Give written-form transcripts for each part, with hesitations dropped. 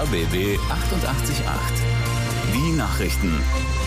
RBB 888. Die Nachrichten.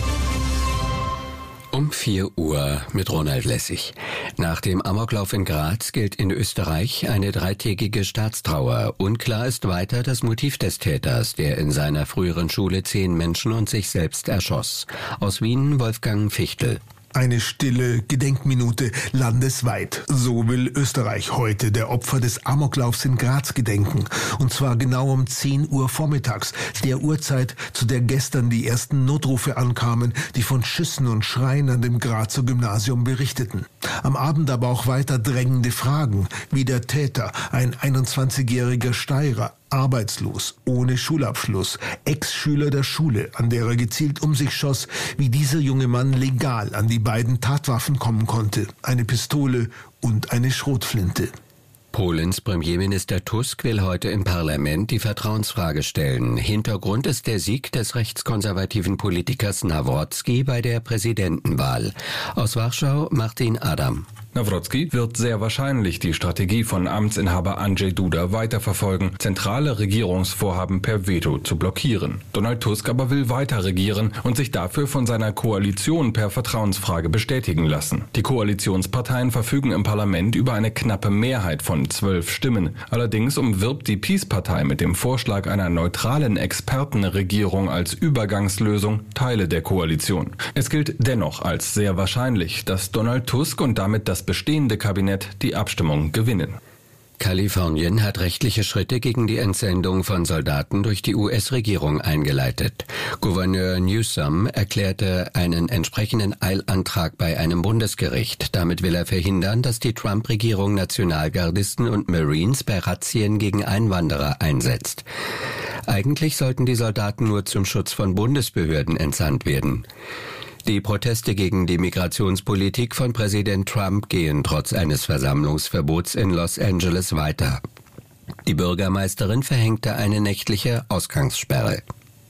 Um 4 Uhr mit Ronald Lessig. Nach dem Amoklauf in Graz gilt in Österreich eine 3-tägige Staatstrauer. Unklar ist weiter das Motiv des Täters, der in seiner früheren Schule 10 Menschen und sich selbst erschoss. Aus Wien Wolfgang Fichtel. Eine stille Gedenkminute landesweit. So will Österreich heute der Opfer des Amoklaufs in Graz gedenken. Und zwar genau um 10 Uhr vormittags, der Uhrzeit, zu der gestern die ersten Notrufe ankamen, die von Schüssen und Schreien an dem Grazer Gymnasium berichteten. Am Abend aber auch weiter drängende Fragen, wie der Täter, ein 21-jähriger Steirer, arbeitslos, ohne Schulabschluss, Ex-Schüler der Schule, an der er gezielt um sich schoss, wie dieser junge Mann legal an die beiden Tatwaffen kommen konnte, eine Pistole und eine Schrotflinte. Polens Premierminister Tusk will heute im Parlament die Vertrauensfrage stellen. Hintergrund ist der Sieg des rechtskonservativen Politikers Nawrocki bei der Präsidentenwahl. Aus Warschau Martin Adam. Nawrocki wird sehr wahrscheinlich die Strategie von Amtsinhaber Andrzej Duda weiterverfolgen, zentrale Regierungsvorhaben per Veto zu blockieren. Donald Tusk aber will weiter regieren und sich dafür von seiner Koalition per Vertrauensfrage bestätigen lassen. Die Koalitionsparteien verfügen im Parlament über eine knappe Mehrheit von 12 Stimmen. Allerdings umwirbt die PiS-Partei mit dem Vorschlag einer neutralen Expertenregierung als Übergangslösung Teile der Koalition. Es gilt dennoch als sehr wahrscheinlich, dass Donald Tusk und damit das bestehende Kabinett die Abstimmung gewinnen. Kalifornien hat rechtliche Schritte gegen die Entsendung von Soldaten durch die US-Regierung eingeleitet. Gouverneur Newsom erklärte einen entsprechenden Eilantrag bei einem Bundesgericht. Damit will er verhindern, dass die Trump-Regierung Nationalgardisten und Marines bei Razzien gegen Einwanderer einsetzt. Eigentlich sollten die Soldaten nur zum Schutz von Bundesbehörden entsandt werden. Die Proteste gegen die Migrationspolitik von Präsident Trump gehen trotz eines Versammlungsverbots in Los Angeles weiter. Die Bürgermeisterin verhängte eine nächtliche Ausgangssperre.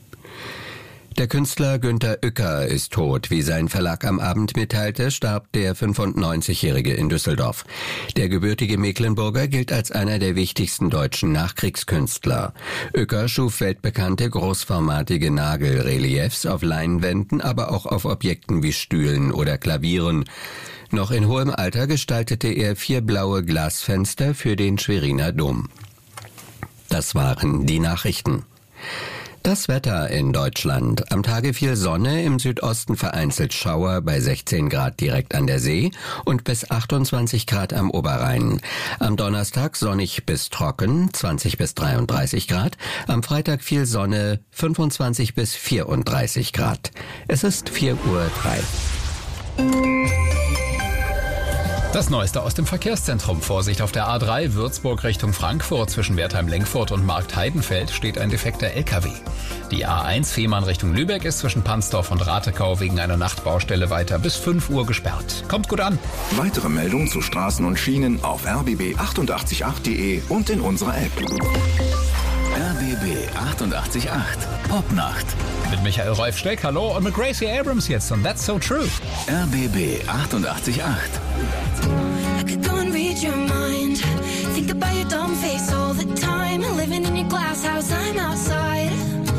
Der Künstler Günter Uecker ist tot. Wie sein Verlag am Abend mitteilte, starb der 95-Jährige in Düsseldorf. Der gebürtige Mecklenburger gilt als einer der wichtigsten deutschen Nachkriegskünstler. Uecker schuf weltbekannte großformatige Nagelreliefs auf Leinwänden, aber auch auf Objekten wie Stühlen oder Klavieren. Noch in hohem Alter gestaltete er 4 blaue Glasfenster für den Schweriner Dom. Das waren die Nachrichten. Das Wetter in Deutschland. Am Tage viel Sonne, im Südosten vereinzelt Schauer bei 16 Grad direkt an der See und bis 28 Grad am Oberrhein. Am Donnerstag sonnig bis trocken, 20 bis 33 Grad. Am Freitag viel Sonne, 25 bis 34 Grad. Es ist 4:03 Uhr. Das Neueste aus dem Verkehrszentrum. Vorsicht auf der A3 Würzburg Richtung Frankfurt. Zwischen Wertheim-Lenkfurt und Markt-Heidenfeld steht ein defekter LKW. Die A1 Fehmarn Richtung Lübeck ist zwischen Pansdorf und Ratekau wegen einer Nachtbaustelle weiter bis 5 Uhr gesperrt. Kommt gut an. Weitere Meldungen zu Straßen und Schienen auf rbb888.de und in unserer App. RBB 888 Popnacht. Mit Michael Rolf-Steck, hallo, und mit Gracie Abrams jetzt und That's So True. RBB 888. I could go and read your mind. Think about your dumb face all the time. Living in your glass house, I'm outside.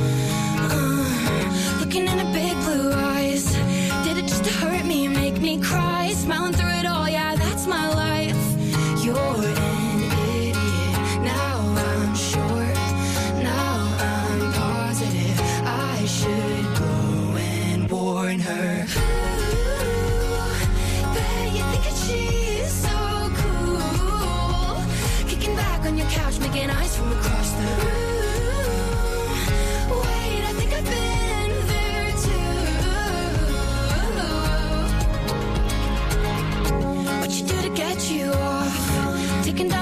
Looking in her big blue eyes. Did it just to hurt me and make me cry? Smiling through it all, yeah, that's my life. You're an idiot. Now I'm sure. Now I'm positive. I should go and warn her. She's so cool. Kicking back on your couch, making eyes from across the room. Wait, I think I've been there too. What you do to get you off? Taking down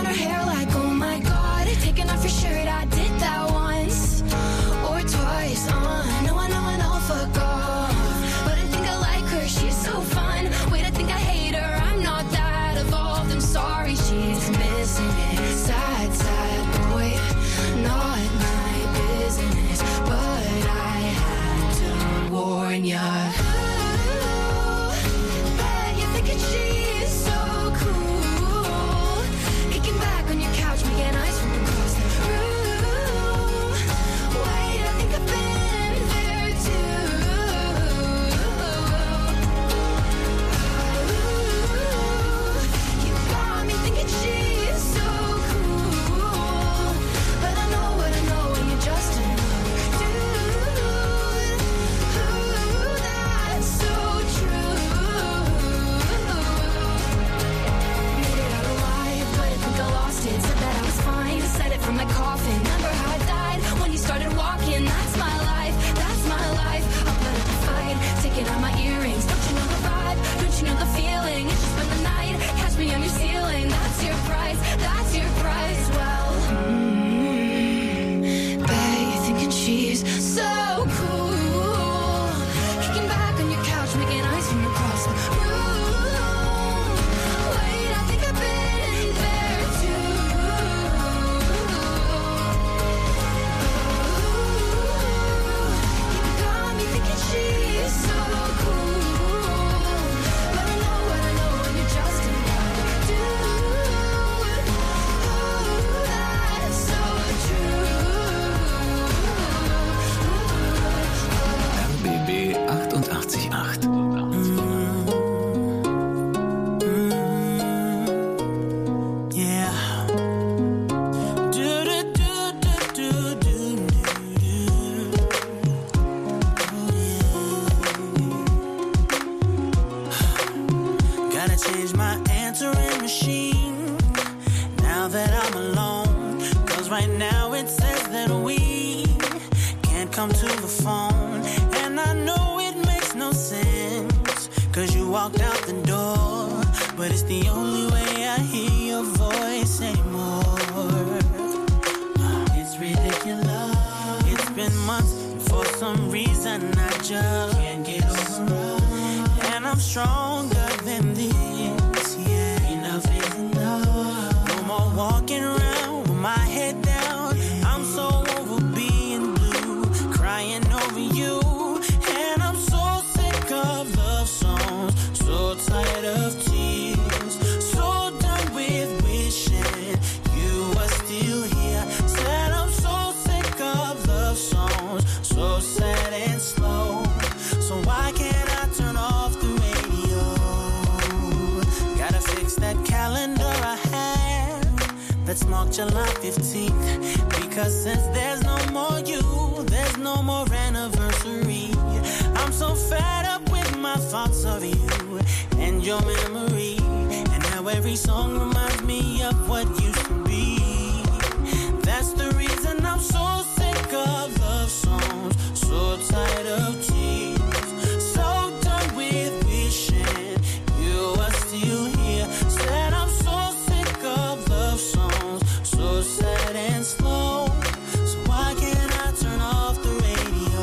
come to the phone. And I know it makes no sense, 'cause you walked out the door. But it's the only way I hear your voice anymore. It's ridiculous. It's been months, and for some reason I just can't get over. And I'm stronger than this, yeah. Enough is enough. No more walking around with my head down. I'm so over being blue, crying over you. And I'm so sick of love songs, so tired of tears, so done with wishing you were still here. Said I'm so sick of love songs, so sad and slow. So why can't I turn off the radio? Gotta fix that calendar I have that's marked July 15th. Because since there's no more you, there's no more anniversary. I'm so fed up with my thoughts of you and your memory. And how every song reminds me of what used to be. That's the reason I'm so sick of love songs, so tired of tears, so done with wishing you were still here. Said I'm so sick of love songs, so sad and slow. So why can't I turn off the radio?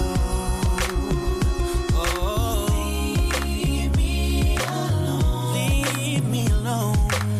Oh, leave me alone. Leave me alone.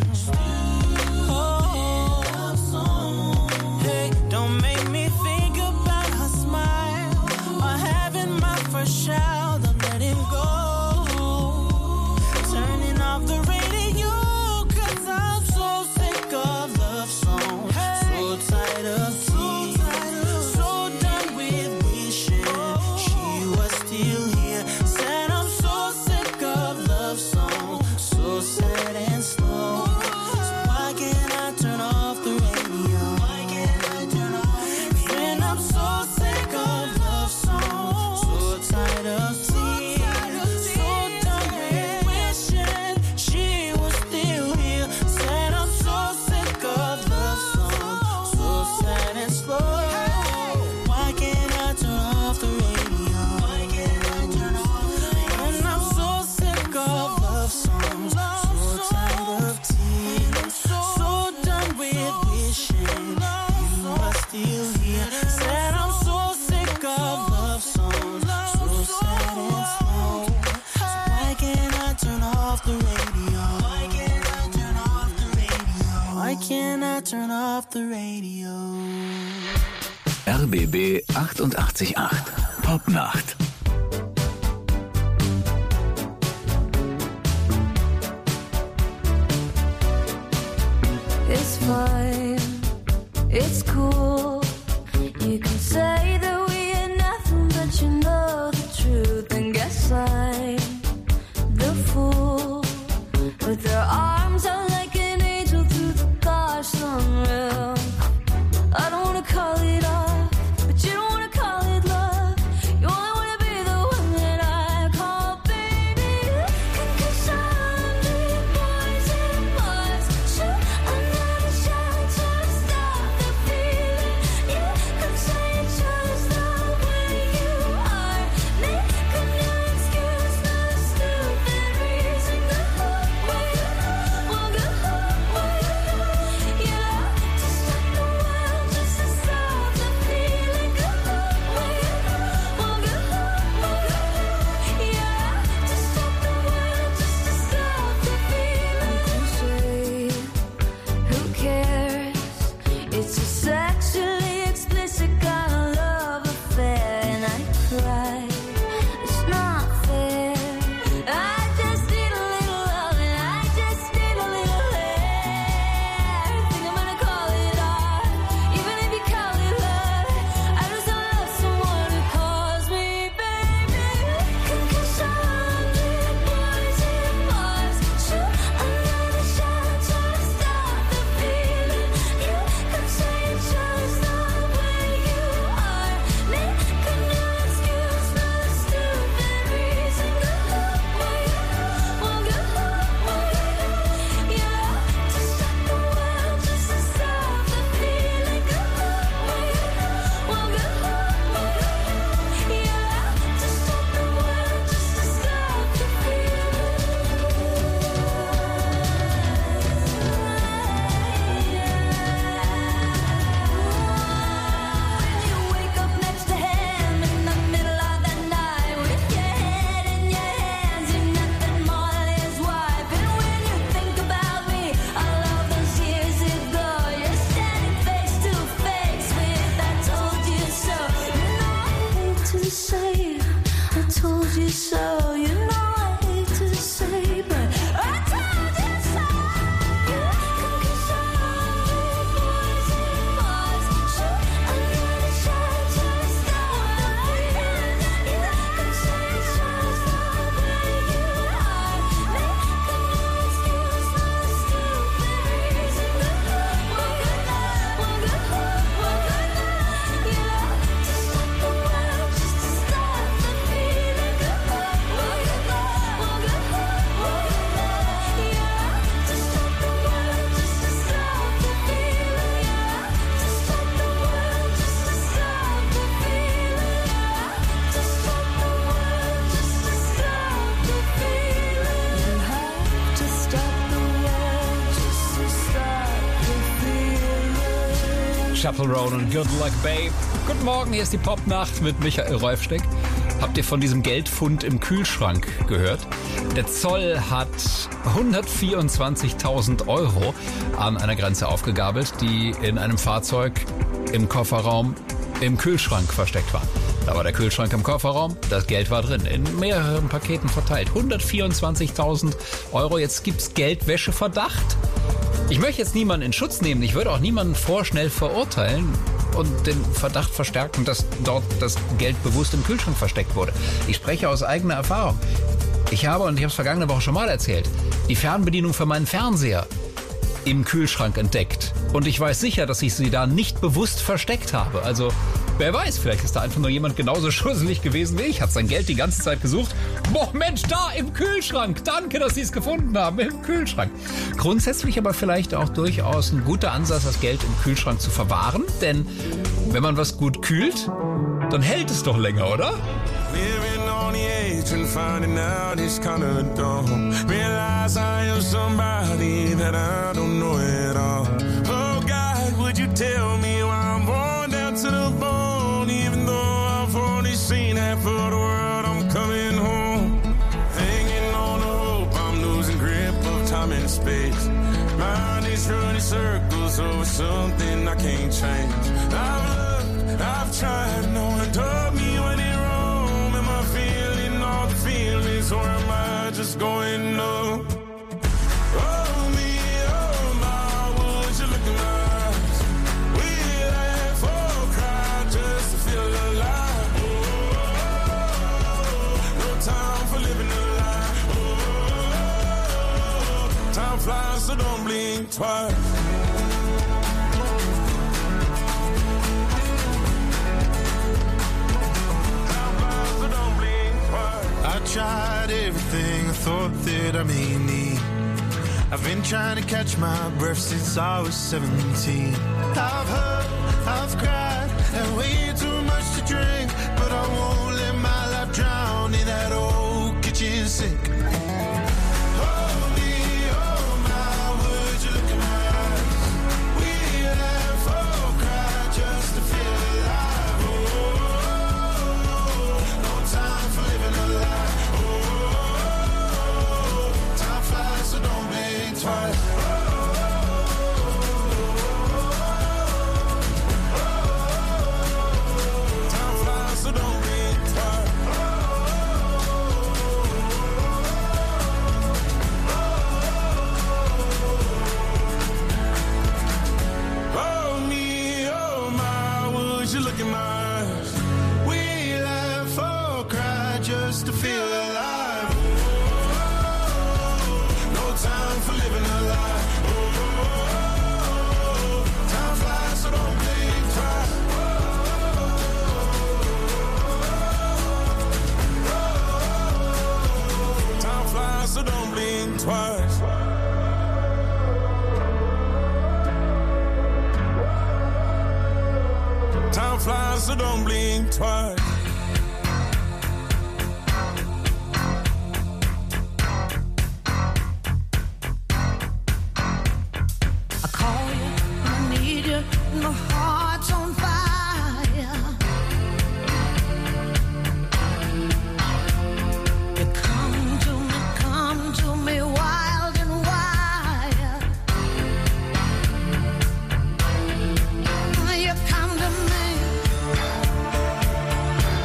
Hey, don't make me think about her smile or having my first child. I'm letting go, turning off the radio, 'cause I'm so sick of love songs, so tired of tears, so done with wishing she was still here. Said I'm so sick of love songs, so sad and slow. So why can't I turn off the radio? Why can't I turn off? When I'm so sick of love songs, so tired of tears, so done with wishing she was still here. Said I'm so sick of love songs, so sad and slow. Why can't I turn off the radio? Why can't I turn off the radio? When I'm so sick of love songs, so tired of tears, so done with wishing you were still here. Said I'm so sick of love songs, so sad and slow. So why can't I turn off the radio? Why can't I turn off the radio? Why can't I turn off the radio? RBB 88.8 Popnacht. It's fine, it's cool. You can say that we ain't nothing, but you know the truth. And guess I'm the fool with their arms out like an angel through the gosh sunrail. I don't wanna call it off, but you don't wanna call it love. You only wanna be the one that I call baby. 'Cause I'm the poison was shoot another shot to stop the feeling. You could say it's so. You know I hate to say, but I told you so. Come kiss all the boys and boys. Shoot another shot just the way. Come say it's just the way you are. Make no excuse, no stupid reason. One good night, one good night, yeah. To stop the world, just to stop the feeling. One good night, one good night, yeah. To stop the world, just to stop the feeling, yeah. To stop the world, just to stop the feeling, yeah. To stop the world, just to stop the feeling. You have to stop the world, just to stop the feeling. Chapel Roan und Good Luck Babe. Guten Morgen, hier ist die Popnacht mit Michael Rolfsteck. Habt ihr von diesem Geldfund im Kühlschrank gehört? Der Zoll hat 124.000 Euro an einer Grenze aufgegabelt, die in einem Fahrzeug im Kofferraum im Kühlschrank versteckt war. Da war der Kühlschrank im Kofferraum, das Geld war drin, in mehreren Paketen verteilt. 124.000 Euro, jetzt gibt's Geldwäscheverdacht. Ich möchte jetzt niemanden in Schutz nehmen, ich würde auch niemanden vorschnell verurteilen und den Verdacht verstärken, dass dort das Geld bewusst im Kühlschrank versteckt wurde. Ich spreche aus eigener Erfahrung. Ich habe, und ich habe es vergangene Woche schon mal erzählt, die Fernbedienung für meinen Fernseher im Kühlschrank entdeckt. Und ich weiß sicher, dass ich sie da nicht bewusst versteckt habe. Also, wer weiß, vielleicht ist da einfach nur jemand genauso schusselig gewesen wie ich. Hat sein Geld die ganze Zeit gesucht. Boah, Mensch, da im Kühlschrank. Danke, dass Sie es gefunden haben, im Kühlschrank. Grundsätzlich aber vielleicht auch durchaus ein guter Ansatz, das Geld im Kühlschrank zu verwahren. Denn wenn man was gut kühlt, dann hält es doch länger, oder? Living on the edge and finding out it's kinda dumb. Realize I am somebody that I don't know at all. Oh God, would you tell me why I'm worn down to the bone? Even though I've only seen half of the world, I'm coming home. Hanging on the hope, I'm losing grip of time and space. Mind is running circles over something I can't change. I've looked, I've tried, no one told me when it wrong. Am I feeling all the feelings or am I just going numb? Oh me, oh my, would you look in my eyes? We laugh or cry just to feel alive. Oh, no time for living a lie. Oh, time flies, so don't blink twice. I tried everything I thought that I may need. I've been trying to catch my breath since I was 17. I've hurt, I've cried, and way too much to drink. But I won't let my life drown in that old kitchen sink. Oh me, oh my, would you look in my eyes? We laugh or cry just to feel alive. Oh, no time for living a lie. So don't think twice. Time flies, so don't think twice. Oh me, oh my, would you look in my eyes? We laugh or cry just to feel alive. Time for living a lie. Oh, time flies, so don't think twice. Time flies, so don't blink twice. Time flies, so don't blink twice. My heart's on fire. You come to me wild and wild. You come to me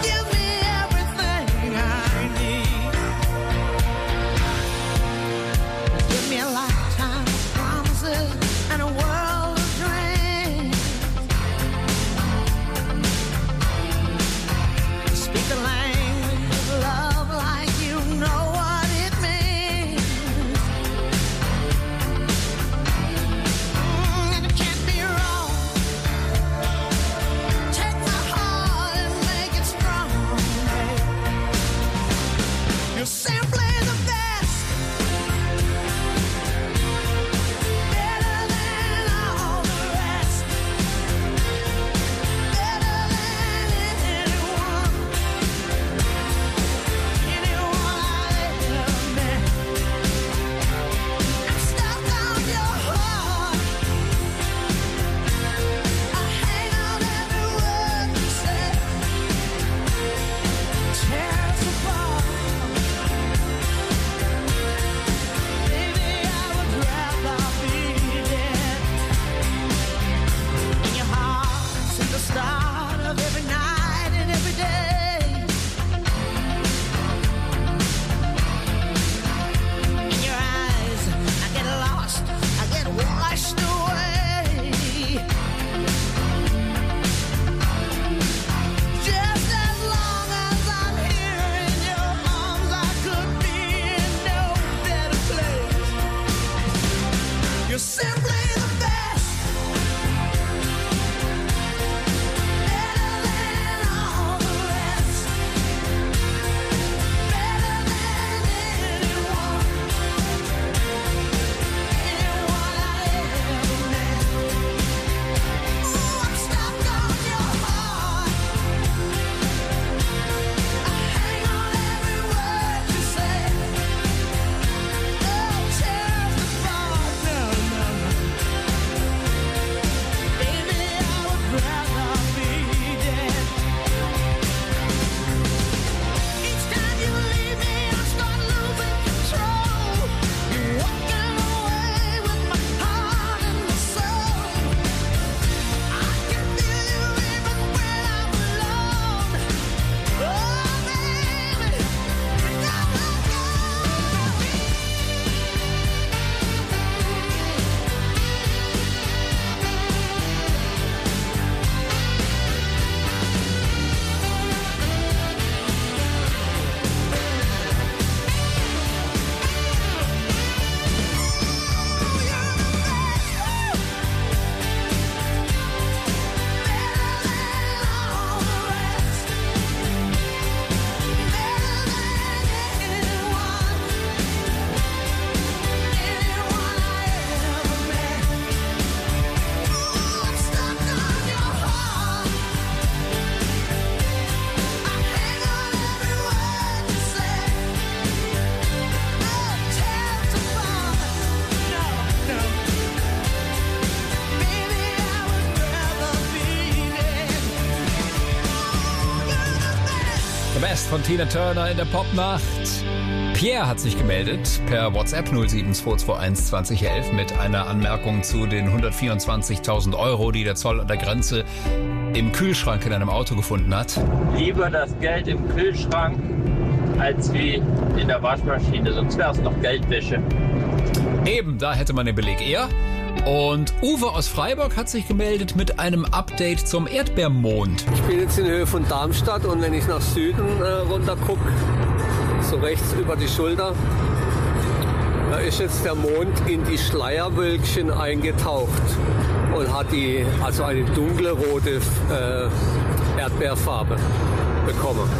The Best von Tina Turner in der Popnacht. Pierre hat sich gemeldet per WhatsApp 07221 2011 mit einer Anmerkung zu den 124.000 Euro, die der Zoll an der Grenze im Kühlschrank in einem Auto gefunden hat. Lieber das Geld im Kühlschrank als wie in der Waschmaschine, sonst wäre es noch Geldwäsche. Eben, da hätte man den Beleg eher. Und Uwe aus Freiburg hat sich gemeldet mit einem Update zum Erdbeermond. Ich bin jetzt in Höhe von Darmstadt und wenn ich nach Süden runter gucke, so rechts über die Schulter, da ist jetzt der Mond in die Schleierwölkchen eingetaucht und hat eine dunkle rote Erdbeerfarbe bekommen.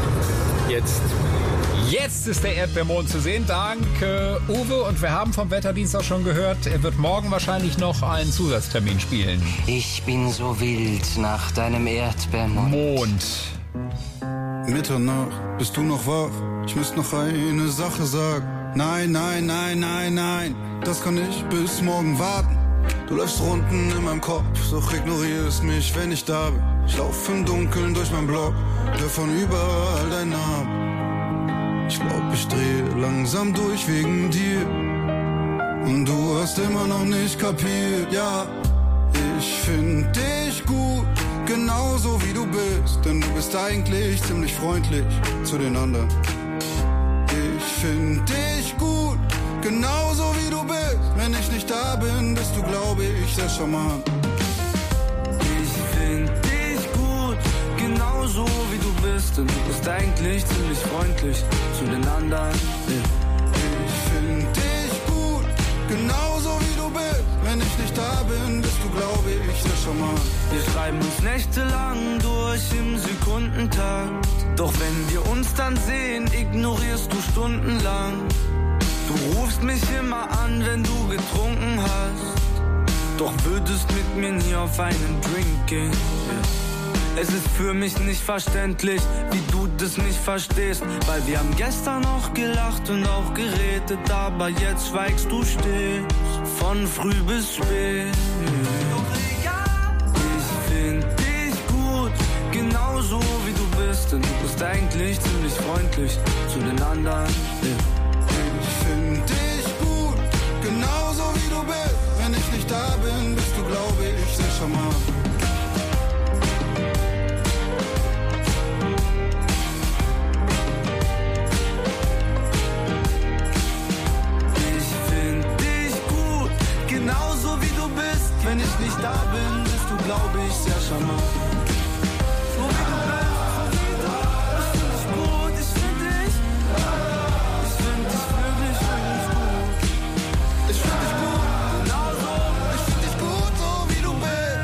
Jetzt ist der Erdbeermond zu sehen. Danke, Uwe. Und wir haben vom Wetterdienst auch schon gehört, er wird morgen wahrscheinlich noch einen Zusatztermin spielen. Ich bin so wild nach deinem Erdbeermond. Mitternacht, bist du noch wach? Ich müsste noch eine Sache sagen. Nein, nein, nein, nein, nein, das kann ich bis morgen warten. Du läufst Runden in meinem Kopf, doch ignorierst mich, wenn ich da bin. Ich lauf im Dunkeln durch meinen Block, hör von überall deinen Namen. Ich glaub, ich drehe langsam durch wegen dir. Und du hast immer noch nicht kapiert, ja. Ich find dich gut, genauso wie du bist. Denn du bist eigentlich ziemlich freundlich zu den anderen. Ich find dich gut, genauso wie du bist. Wenn ich nicht da bin, bist du, glaube ich, sehr charmant. Ich find dich gut, genauso wie du bist. Denn du bist eigentlich ziemlich freundlich zu den anderen. Ich find dich gut, genauso wie du bist. Wenn ich nicht da bin, bist du, glaube ich, sehr charmant. Wir schreiben uns nächtelang durch im Sekundentakt. Doch wenn wir uns dann sehen, ignorierst du stundenlang. Du rufst mich immer an, wenn du getrunken hast. Doch würdest mit mir nie auf einen Drink gehen. Es ist für mich nicht verständlich, wie du das nicht verstehst. Weil wir haben gestern noch gelacht und auch geredet, aber jetzt schweigst du still, von früh bis spät. Ich find dich gut, genauso wie du bist. Denn du bist eigentlich ziemlich freundlich zu den anderen. Ich find dich gut, genauso wie du bist. Wenn ich nicht da bin, bist du, glaube ich, sehr charmant. Genauso wie du bist, wenn ich nicht da bin, bist du, glaube ich, sehr charmant. So wie du bist, ich find dich gut, ich find dich wirklich, wirklich gut. Ich find dich gut, genauso, ich find dich gut, so wie du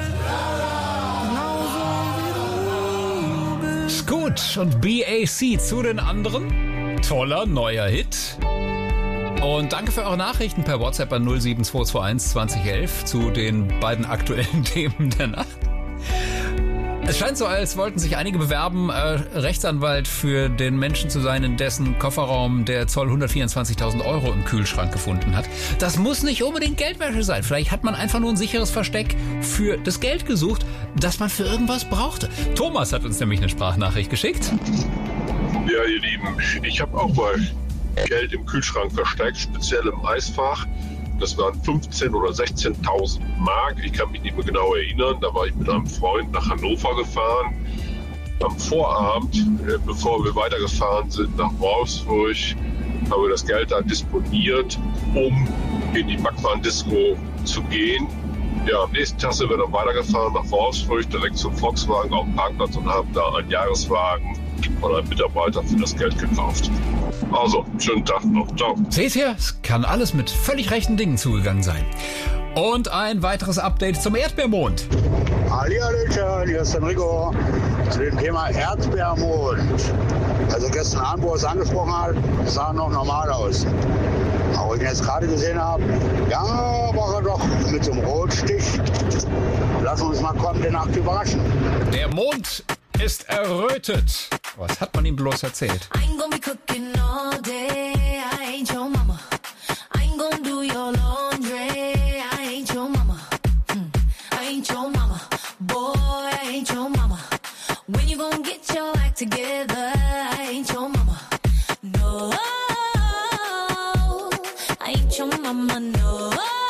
bist. Genauso wie du bist. Scoot und BAC zu den anderen. Toller neuer Hit. Und danke für eure Nachrichten per WhatsApp an 07221 2011 zu den beiden aktuellen Themen der Nacht. Es scheint so, als wollten sich einige bewerben, Rechtsanwalt für den Menschen zu sein, in dessen Kofferraum der Zoll 124.000 Euro im Kühlschrank gefunden hat. Das muss nicht unbedingt Geldwäsche sein. Vielleicht hat man einfach nur ein sicheres Versteck für das Geld gesucht, das man für irgendwas brauchte. Thomas hat uns nämlich eine Sprachnachricht geschickt. Ja, ihr Lieben, ich habe auch mal Geld im Kühlschrank versteckt, speziell im Eisfach. Das waren 15.000 oder 16.000 Mark. Ich kann mich nicht mehr genau erinnern. Da war ich mit einem Freund nach Hannover gefahren. Am Vorabend, bevor wir weitergefahren sind nach Wolfsburg, haben wir das Geld da disponiert, um in die Backwaren-Disco zu gehen. Ja, am nächsten Tag sind wir dann weitergefahren nach Wolfsburg, direkt zum Volkswagen auf dem Parkplatz und haben da einen Jahreswagen von einem Mitarbeiter für das Geld gekauft. Also, schönen Tag noch. Ciao. Seht ihr, es kann alles mit völlig rechten Dingen zugegangen sein. Und ein weiteres Update zum Erdbeermond. Hallihallöchen, hier ist Enrico zu dem Thema Erdbeermond. Also gestern Abend, wo er es angesprochen hat, sah noch normal aus. Aber wie ich ihn jetzt gerade gesehen habe, ja, war er doch mit so einem Rotstich. Lassen wir uns mal kommende Nacht überraschen. Der Mond ist errötet. Was hat man ihm bloß erzählt? I ain't gonna be cooking all day. I ain't your mama. I ain't gonna do your laundry. I ain't your mama. I ain't your mama. Boy, I ain't your mama. When you gonna get your act together, I ain't your mama. No, I ain't your mama, no.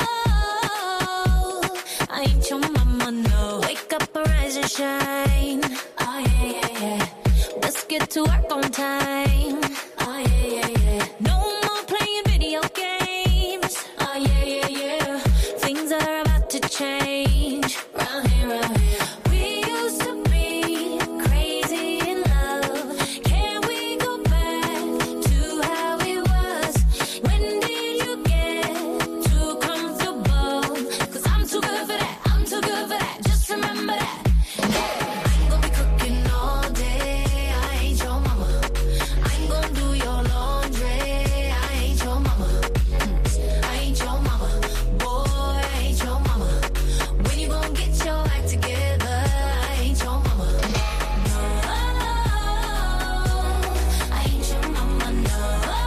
I ain't your mama, no. Wake up, arise and shine. Oh yeah, yeah, yeah. Let's get to work on time. Oh yeah, yeah, yeah. No more playing video games. Oh yeah, yeah, yeah. Things are about to change. Round here, round here. We used to be crazy in love. Can we go back to how it was? When did you get too comfortable? 'Cause I'm too good for that. I'm too good for that. Just remember that. Hey, I ain't gonna be cooking all day. I ain't your mama. I ain't gonna do your laundry. I ain't your mama. I ain't your mama. Boy, I ain't your mama. When you gonna get your act together? I ain't your mama. No, I ain't your mama. No,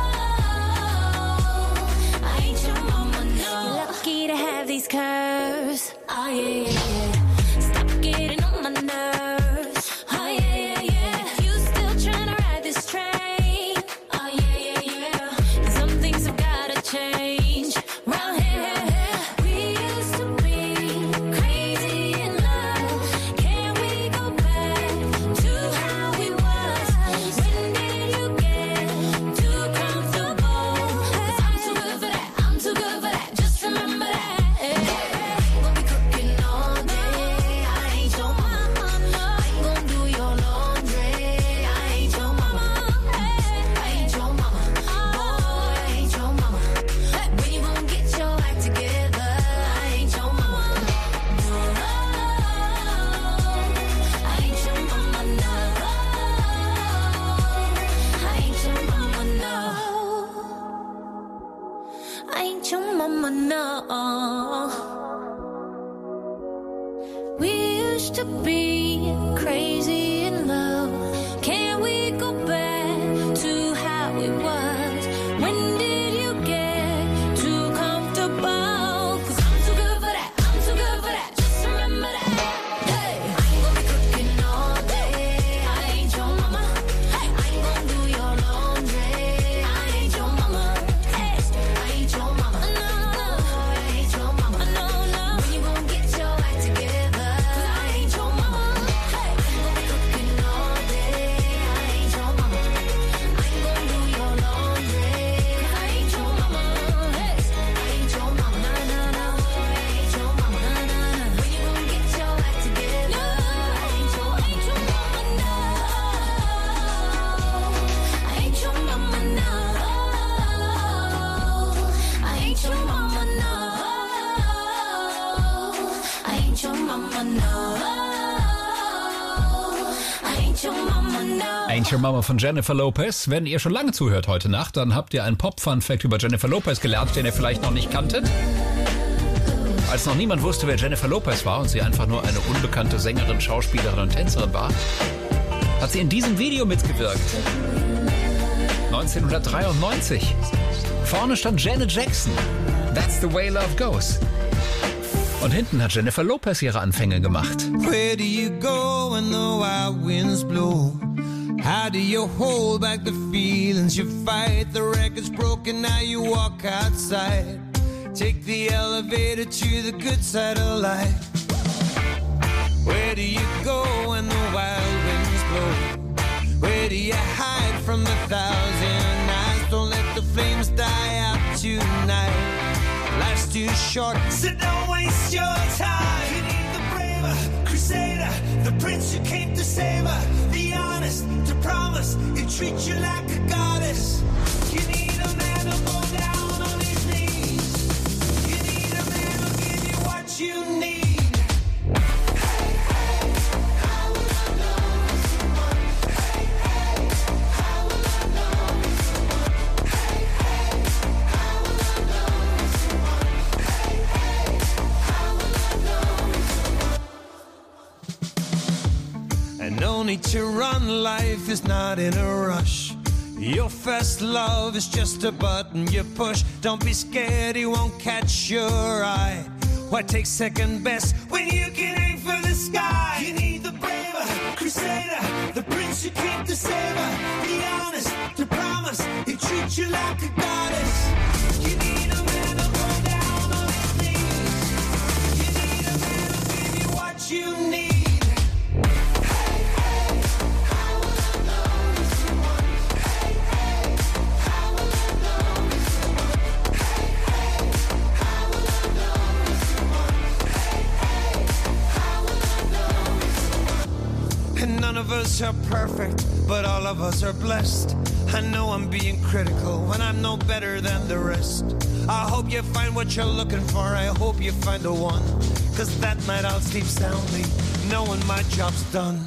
I ain't your mama. No. You're lucky to have these curves. Oh yeah, yeah, yeah. Stop getting on my nerves. Oh yeah, yeah, yeah. You still trying to ride this train? Oh yeah, yeah, yeah. Some things have gotta change. Round here, we used to be crazy in love. Can we go back to how we was? When did you get too comfortable? 'Cause I'm too good for that. I'm too good for that. Just remember that. I ain't gonna be cooking all day. I ain't your mama. I ain't gonna do your laundry. I ain't your mama. I ain't your mama. Boy, I ain't your mama. When you gonna get your act together? I ain't your mama. No, I ain't your mama. No, I ain't your mama. No, I ain't your mama. No. We used to be crazy in love. Can we go back to how it was? When did you get too comfortable? 'Cause I'm too good for that. I'm too good for that. Just remember that. Hey, I ain't gonna be cooking all day. I ain't your mama. I ain't gonna do your laundry. I ain't your mama. Hey, I ain't your mama. No, I ain't your mama. No, no. When you gonna get your act together? 'Cause I ain't your mama. Hey, I ain't gonna be cooking all day. I ain't your mama. I ain't gonna do your laundry. 'Cause I ain't your mama. Hey, I ain't your mama. No, no, no. I ain't your mama. No, no, no. When you gonna get your act together? I ain't your mama. No, I ain't your mama. No, I ain't your mama. No, I ain't your mama. No, I ain't your mama. No. Ain't Your Mama von Jennifer Lopez. Wenn ihr schon lange zuhört heute Nacht, dann habt ihr einen Pop-Fun-Fact über Jennifer Lopez gelernt, den ihr vielleicht noch nicht kanntet. Als noch niemand wusste, wer Jennifer Lopez war und sie einfach nur eine unbekannte Sängerin, Schauspielerin und Tänzerin war, hat sie in diesem Video mitgewirkt. 1993. Vorne stand Janet Jackson. That's the way love goes. Und hinten hat Jennifer Lopez ihre Anfänge gemacht. Where do you go when the wild winds blow? How do you hold back the feelings you fight? The record's broken, now you walk outside. Take the elevator to the good side of life. Where do you go when the wild winds blow? Where do you hide from the thousand eyes? Don't let the flames die out tonight. Life's too short, so don't waste your time. You need the braver crusader, the prince who came to save her, the honest to promise he'll treat you like a goddess. You need a man to go down on his knees. You need a man who'll give you what you need. No need to run, life is not in a rush. Your first love is just a button you push. Don't be scared, he won't catch your eye. Why take second best when you can aim for the sky? You need the braver crusader, the prince who came to save her. Be honest, to promise, he treats you like a goddess. You need a man to go down on his knees. You need a man who'll give you what you need. And none of us are perfect, but all of us are blessed. I know I'm being critical when I'm no better than the rest. I hope you find what you're looking for, I hope you find the one. Cause that night I'll sleep soundly, knowing my job's done.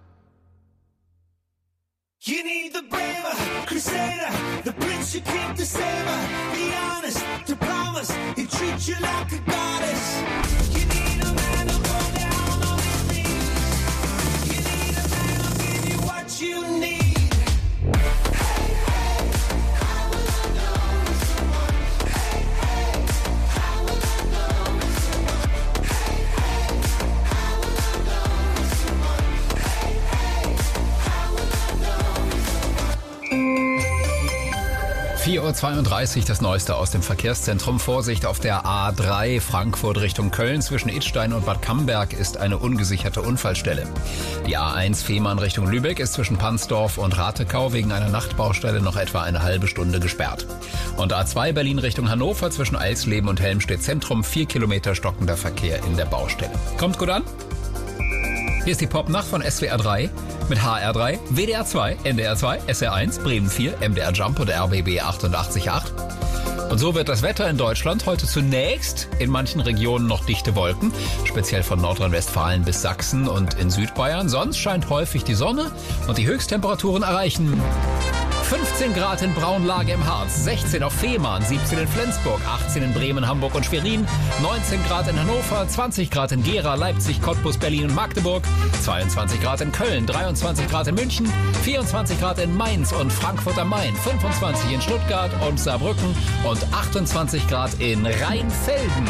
You need the braver crusader, the prince who came to save her. Be honest, to promise, he treats you like a goddess. You need a man to go down on his knees. You need a man who'll give you what you need. (4:32 Uhr), das Neueste aus dem Verkehrszentrum. Vorsicht auf der A3 Frankfurt Richtung Köln. Zwischen Idstein und Bad Camberg ist eine ungesicherte Unfallstelle. Die A1 Fehmarn Richtung Lübeck ist zwischen Pansdorf und Ratekau wegen einer Nachtbaustelle noch etwa eine halbe Stunde gesperrt. Und A2 Berlin Richtung Hannover zwischen Eisleben und Helmstedt Zentrum 4 Kilometer stockender Verkehr in der Baustelle. Kommt gut an? Hier ist die Popnacht von SWR 3 mit HR3, WDR 2, NDR 2, SR 1, Bremen 4, MDR Jump und RBB 88.8. Und so wird das Wetter in Deutschland heute zunächst in manchen Regionen noch dichte Wolken, speziell von Nordrhein-Westfalen bis Sachsen und in Südbayern. Sonst scheint häufig die Sonne und die Höchsttemperaturen erreichen 15 Grad in Braunlage im Harz, 16 auf Fehmarn, 17 in Flensburg, 18 in Bremen, Hamburg und Schwerin, 19 Grad in Hannover, 20 Grad in Gera, Leipzig, Cottbus, Berlin und Magdeburg, 22 Grad in Köln, 23 Grad in München, 24 Grad in Mainz und Frankfurt am Main, 25 in Stuttgart und Saarbrücken und 28 Grad in Rheinfelden.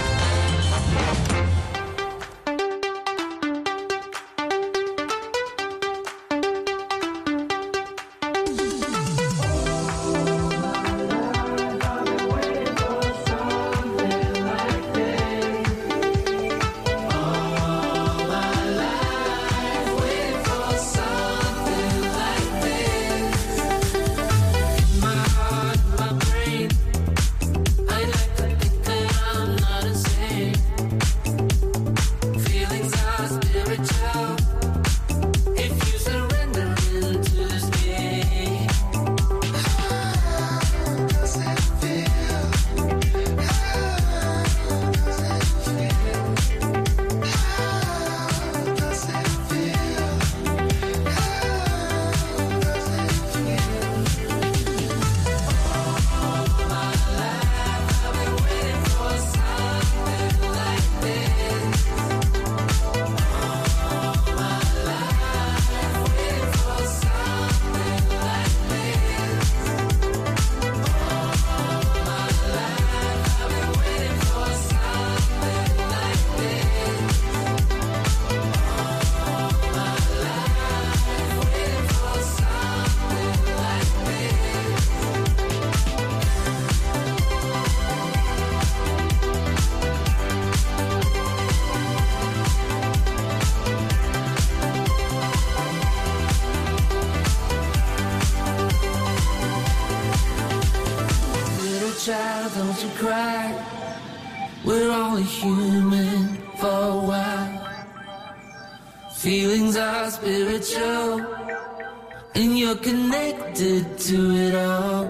child, don't you cry. We're only human for a while. Feelings are spiritual, and you're connected to it all.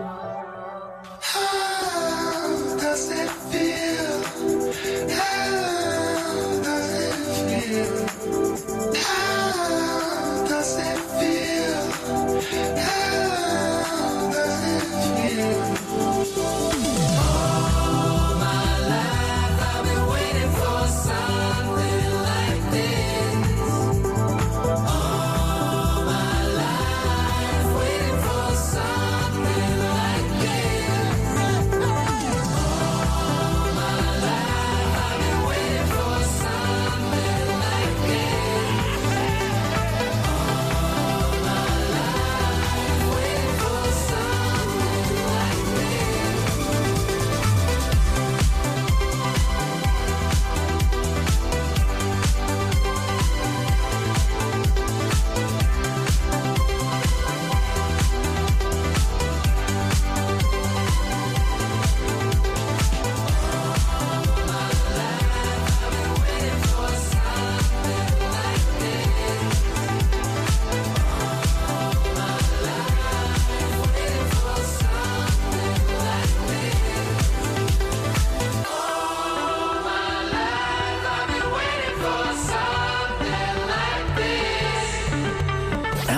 How does it feel? How does it feel? How does it feel? How does it feel? All my life I've been waiting for something like this. All my life waiting for something like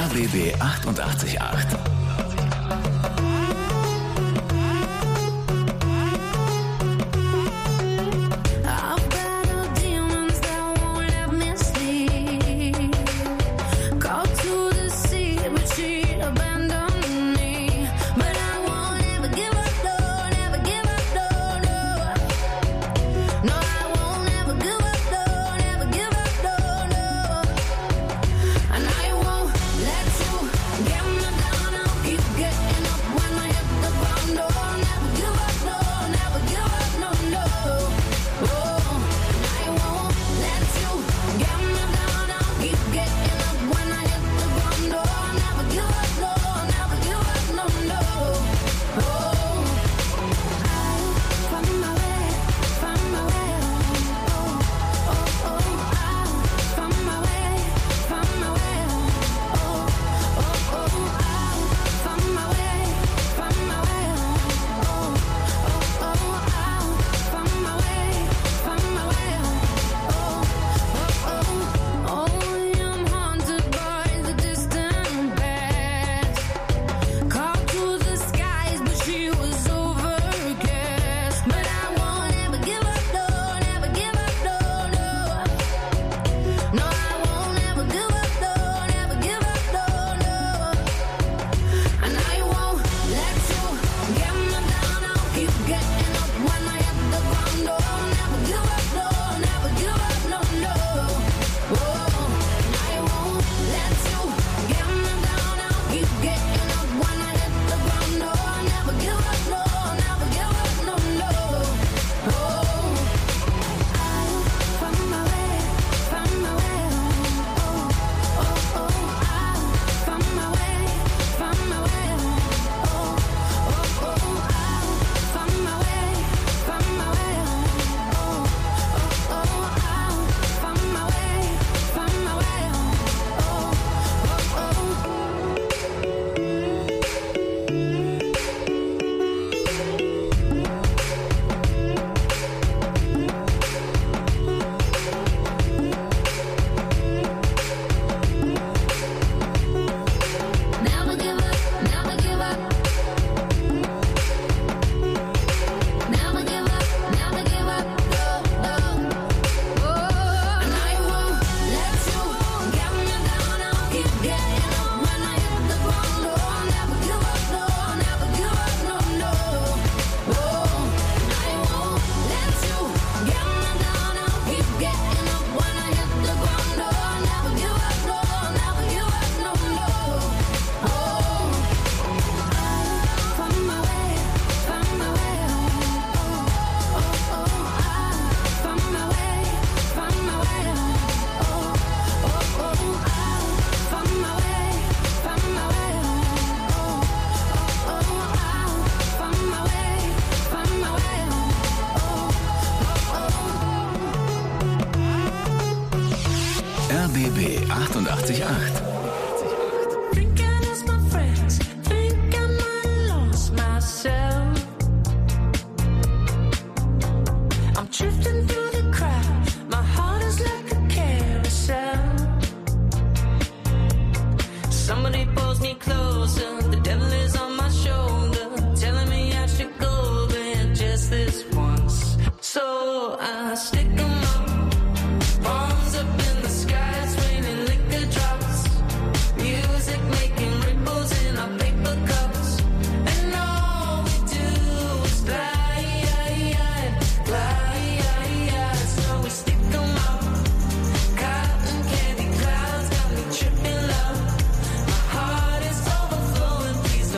RBB 888. I've battled demons that won't let me sleep. Called to the sea, but she abandoned me. But I won't ever give up, no, never give up, no, no. No, I won't ever give up, no, never give up, no, no. And I won't let you get me down. I'll keep getting up when I hit the ground. No, never give up, no, never give up, no, no. Oh, and I won't let you get me down. I'll keep getting up when I hit the ground. No, never give up, no, never give up, no, no. Oh, I'll find my way, find my way. Oh, oh, oh, I'll find my way, find my way. Oh, oh, oh, I'll find my way, find my way. Oh, oh, oh, I'll find my way, find my way. Oh, oh, oh, only I'm haunted by the distant past. Called to the skies, but she was overcast. But I won't ever give up, no, never give up, no, no. No, I won't ever give up, no, never give up, no, no. And I won't let you get me down. I'll keep getting up when I hit the ground. No, never give up, no, never give up, no, no. Oh, and I won't let you get me down. I'll keep getting up when I hit the ground. No, never give up, no, never give up, no, no. Oh, I'll find my way, find my way. Oh, oh, oh, I'll find my way, find my way. Oh, oh, oh, I'll find my way, find my way. Oh, oh, oh, I'll find my way, find my way. Never give up, never give up. Never give up, never give up, no, no. Oh, and I won't let you get me down. I'll keep getting up when I hit the ground. No, never give up, no, never give up, no, no. Oh, and I won't let you get me down. I'll keep getting up when I hit the ground. No, never give up, no, never give up, no, no. Oh, I'll find my way, find my way. Oh, oh, oh, I'll find my way, find my way. Oh, oh, oh, I'll find my way, find my way. Oh, oh, oh, I'll find my way, find my way. RBB 888. Think I lost my friends, think I might have lost myself. I'm drifting through the crowd, my heart is like a carousel. Somebody pulls me closer, the devil is on my shoulder, telling me I should go there just this once. So I stick 'em up, palms up in the sky, it's raining liquor drops. Music making ripples in our paper cups, and all we do is glide, glide. So we stick 'em up, cotton candy clouds got me tripping love. My heart is overflowing, please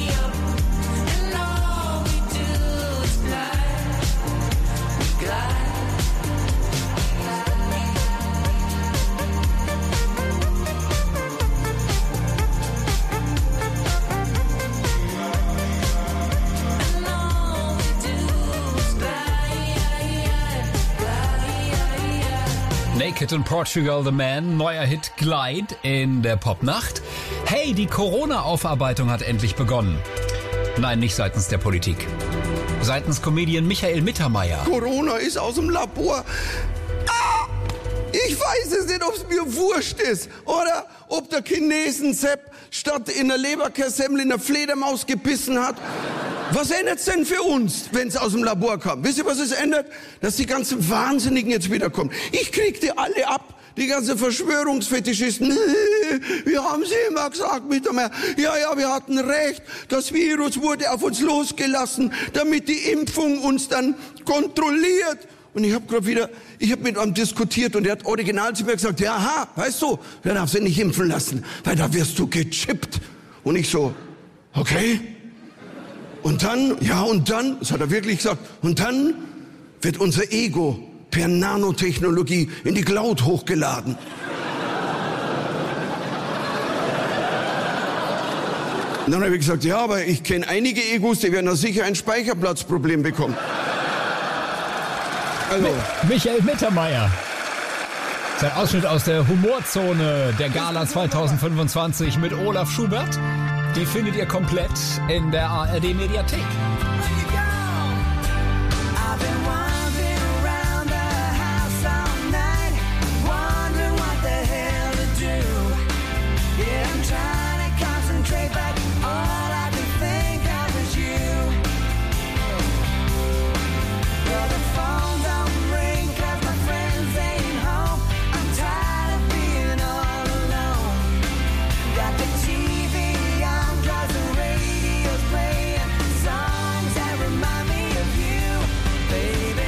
up, and all we do is glide. We glide. And all we do is glide. Naked in Portugal, The Man, neuer Hit Glide in der Popnacht. Hey, die Corona-Aufarbeitung hat endlich begonnen. Nein, nicht seitens der Politik. Seitens Comedian Michael Mittermeier. Corona ist aus dem Labor. Ich weiß es nicht, ob es mir wurscht ist. Oder ob der Chinesen-Sepp statt in der Leberkässemmel in der Fledermaus gebissen hat. Was ändert es denn für uns, wenn es aus dem Labor kommt? Wisst ihr, was es ändert? Dass die ganzen Wahnsinnigen jetzt wiederkommen. Ich krieg die alle ab. Die ganzen Verschwörungsfetischisten. Wir haben sie immer gesagt, Mittermeier. Ja, wir hatten recht. Das Virus wurde auf uns losgelassen, damit die Impfung uns dann kontrolliert. Und ich habe mit einem diskutiert und der hat original zu mir gesagt, ja, aha, weißt du, der darf sie nicht impfen lassen, weil da wirst du gechippt. Und ich so, okay. Und dann, das hat er wirklich gesagt, und dann wird unser Ego per Nanotechnologie in die Cloud hochgeladen. Und dann habe ich gesagt, ja, aber ich kenne einige Egos, die werden da sicher ein Speicherplatzproblem bekommen. Also. Michael Mittermeier. Sein Ausschnitt aus der Humorzone der Gala 2025 mit Olaf Schubert. Die findet ihr komplett in der ARD-Mediathek. I've been wandering around the house all night, wondering what the hell to do. Yeah, I'm trying to concentrate, but all I can think of is you. Well, the phone don't ring 'cause my friends ain't home. I'm tired of being all alone. Got the TV on 'cause the radio's playing songs that remind me of you. Baby,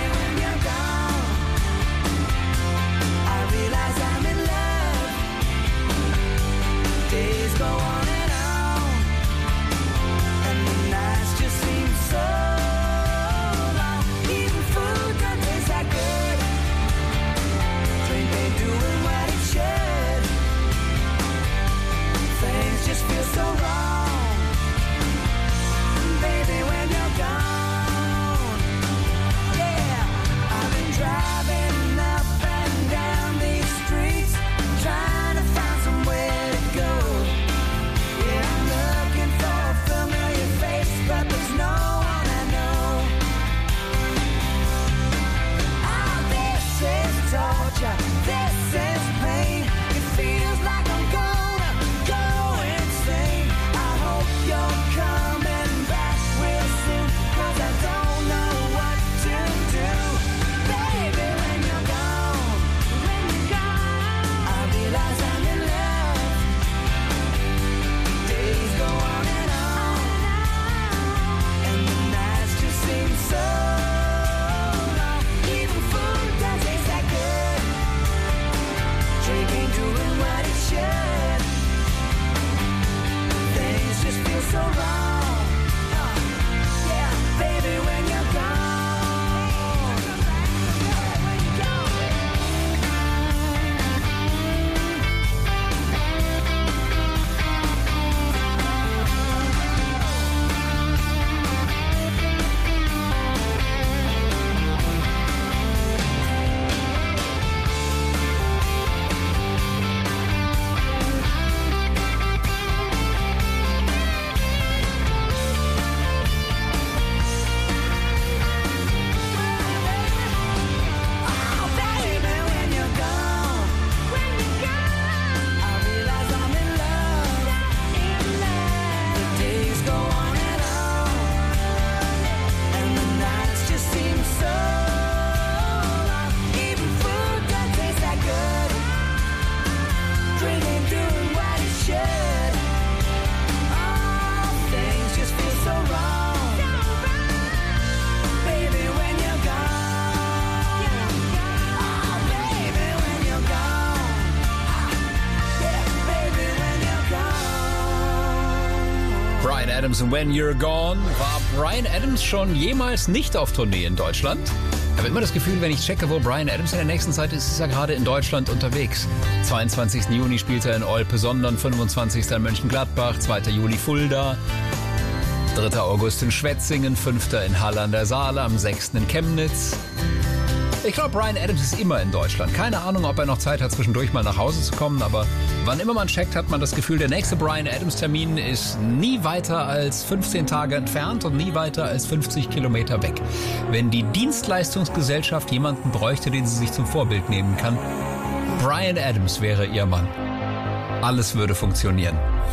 Adams und When You're Gone. War Bryan Adams schon jemals nicht auf Tournee in Deutschland? Ich habe immer das Gefühl, wenn ich checke, wo Bryan Adams in der nächsten Zeit ist, ist er gerade in Deutschland unterwegs. 22. Juni spielt er in Olpe, Sondern, 25. in Mönchengladbach, 2. Juli Fulda, 3. August in Schwetzingen, 5. in Halle an der Saale, am 6. in Chemnitz. Ich glaube, Bryan Adams ist immer in Deutschland. Keine Ahnung, ob er noch Zeit hat, zwischendurch mal nach Hause zu kommen, aber wann immer man checkt, hat man das Gefühl, der nächste Bryan Adams-Termin ist nie weiter als 15 Tage entfernt und nie weiter als 50 Kilometer weg. Wenn die Dienstleistungsgesellschaft jemanden bräuchte, den sie sich zum Vorbild nehmen kann, Bryan Adams wäre ihr Mann. Alles würde funktionieren.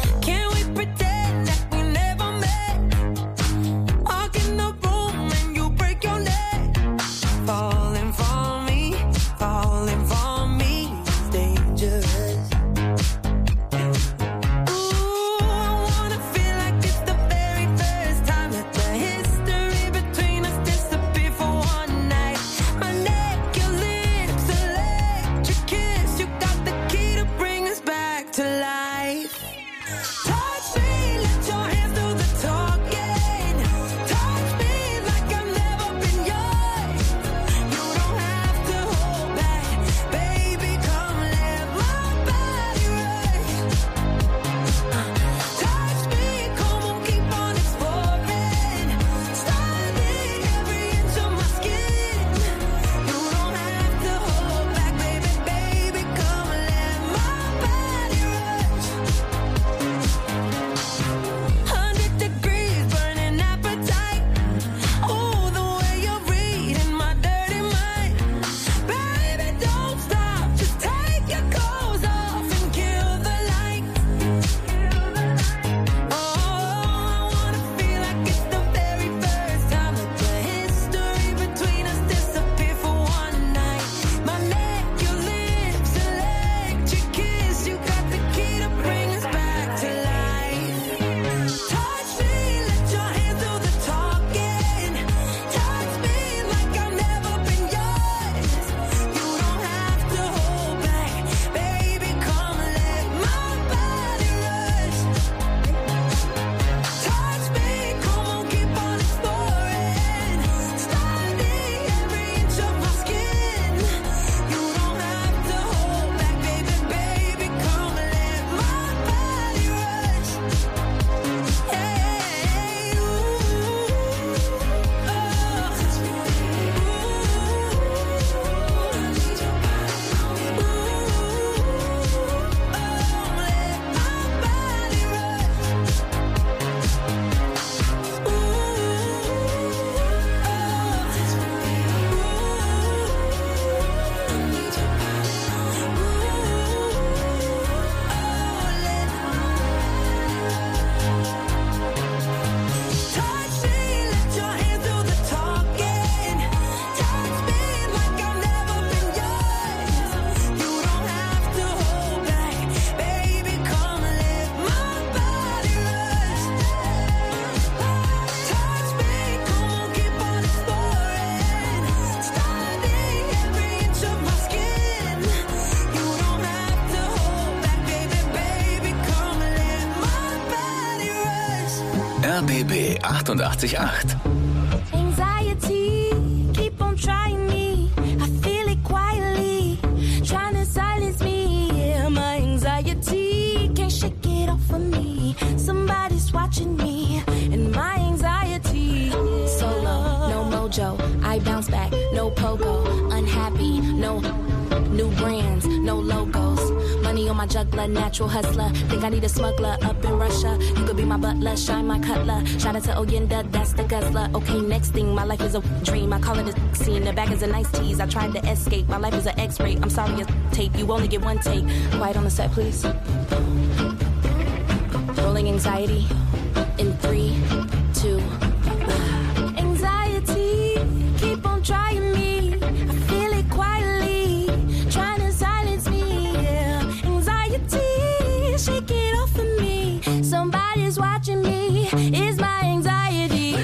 RBB 88.8. Anxiety, keep on trying me. I feel it quietly, trying to silence me. Yeah, my anxiety can't shake it off of me. Somebody's watching me, and my anxiety. Solo, no mojo. I bounce back, no pogo. Unhappy, no new brands, no logos. Money on my juggler, natural hustler. Think I need a smuggler up in Russia. You could be my butler, shine my cutler. Shout out to Oyenda, that's the guzzler. Okay, next thing, my life is a dream. I call it a scene. The bag is a nice tease. I tried to escape. My life is an X-ray. I'm sorry, it's tape. You only get one take. Quiet on the set, please. Rolling anxiety in 3, 2. Anxiety, keep on trying me. I feel it quietly, trying to silence me. Yeah, anxiety, shake it off of me. Somebody's watching me. Is my anxiety.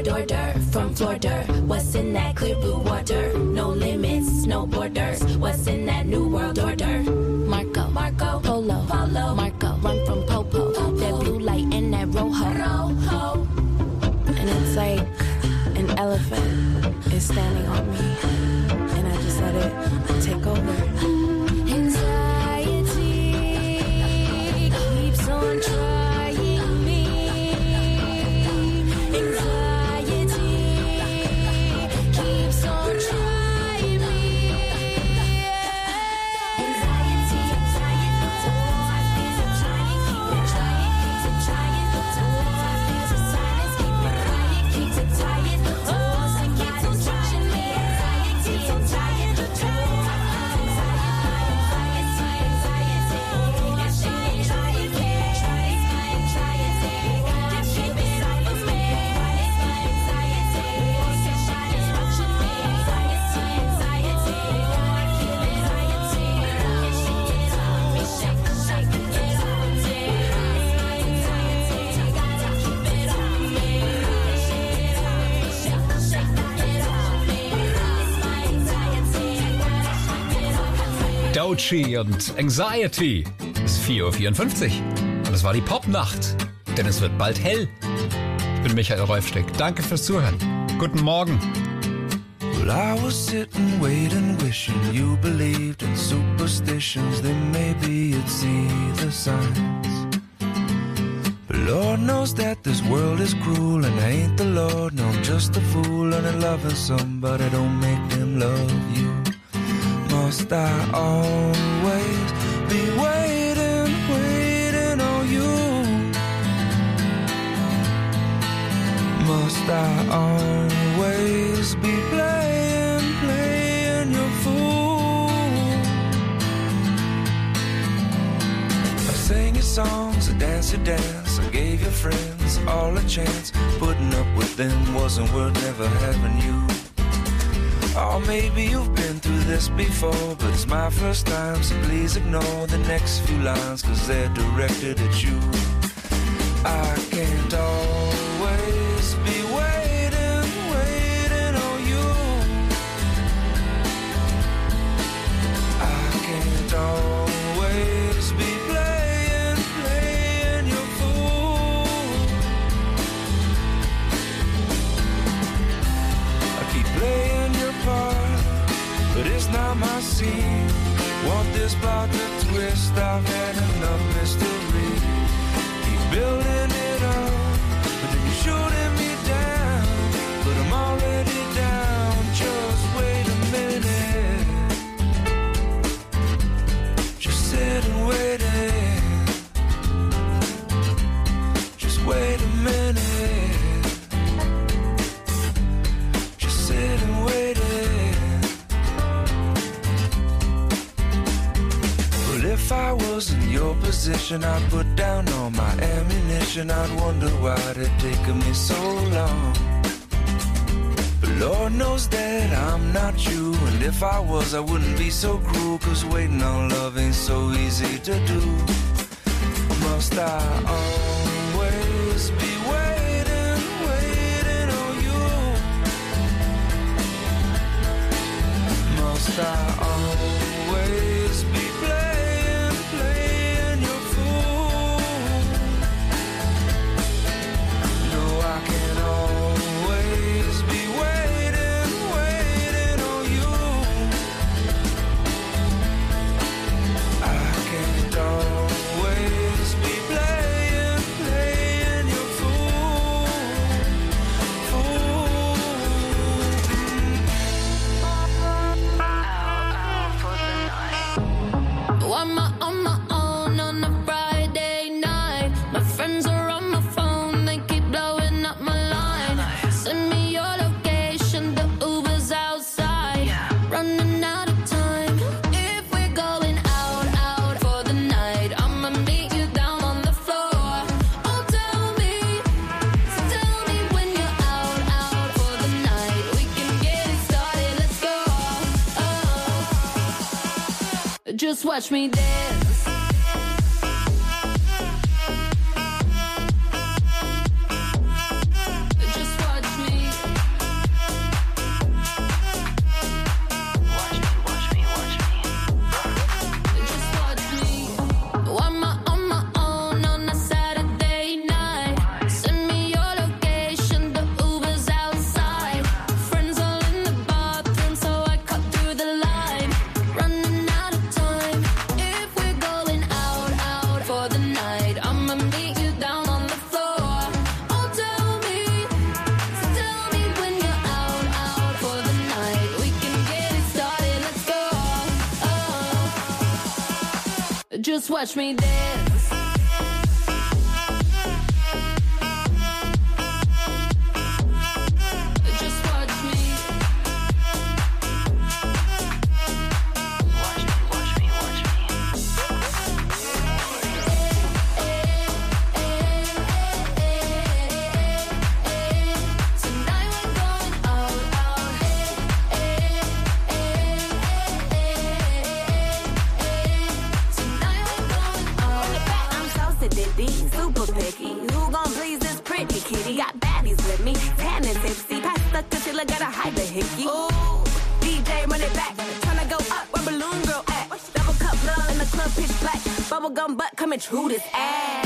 word order from floor dirt. What's in that clear blue water? No limits, no borders. What's in that new world order? Marco, Marco, Polo, Polo, Marco, run from Popo. That blue light and that rojo. And it's like an elephant is standing on me, and I just let it take over. Anxiety keeps on trying me. Anxiety keeps on trying me. Anxiety, so I feel I'm trying, keep it trying, keeps it trying. So I feel the silence, keep it quiet, keeps it tired. Somebody's watching me. Anxiety, I'm tired. Doechii und Anxiety. Es ist 4:54 Uhr. Und es war die Popnacht. Denn es wird bald hell. Ich bin Michael Reufsteck. Danke fürs Zuhören. Guten Morgen. Well, I was sitting, waiting, wishing you believed in superstitions. Then maybe you'd see the signs. But Lord knows that this world is cruel, and I ain't the Lord. No, I'm just a fool, and loving somebody don't make them love you. Must I always be waiting, waiting on you? Must I always be playing, playing your fool? I sang your songs, I danced your dance, I gave your friends all a chance. Putting up with them wasn't worth never having you. Oh, maybe you've been through this before, but it's my first time, so please ignore the next few lines, 'cause they're directed at you. I can't always be waiting, waiting on you. I can't always be playing, playing your fool. I keep playing your part, but it's not my scene. Want this plot to twist, I've had enough mystery. Keep building it up, but then you're shooting me down. But I'm already down, just wait a minute. Just sit and wait it. Just wait a minute. Just sit and wait it. Well, if I was in your position, I'd put down all my ammunition. I'd wonder why it taken me so long. But Lord knows that I'm not you, and if I was, I wouldn't be so cruel, 'cause waiting on love ain't so easy to do. Must I always be waiting, waiting on you? Must I always be playing, playing your fool? No, I can always be waiting, waiting on you. I can't always be playing, playing your fool, fool. I'm on my own on a Friday night. My friends are on my phone, they keep blowing up my line. Send me your location, the Uber's outside. Running out of time. If we're going out, out for the night, I'ma meet you down on the floor. Oh, tell me when you're out, out for the night. We can get it started, let's go. Just watch me dance. Just watch me. Just watch me dance. Just watch me. Watch me. Tonight we're going all out. Tonight we're going all out. I'm so sedity, super picky. Who gon' please this pretty kitty? Got baddies with me, tan and tipsy. Pass the concealer, gotta hide the hickey. Ooh, DJ run it back, tryna go up where balloon girl at. Double cup love in the club, pitch black. Bubblegum butt coming true this ass.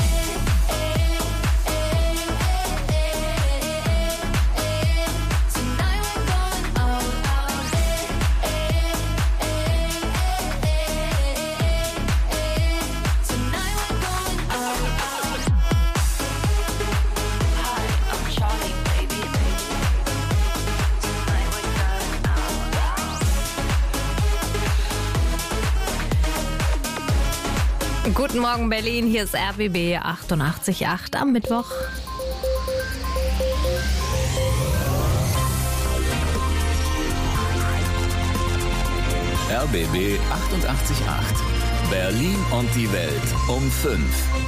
Tonight we're going all out. Tonight we're going all out. Hi, I'm Charlie, baby. Tonight we're going all out. Guten Morgen Berlin, hier ist RBB 88.8 am Mittwoch. RBB 88.8. Berlin und die Welt um 5.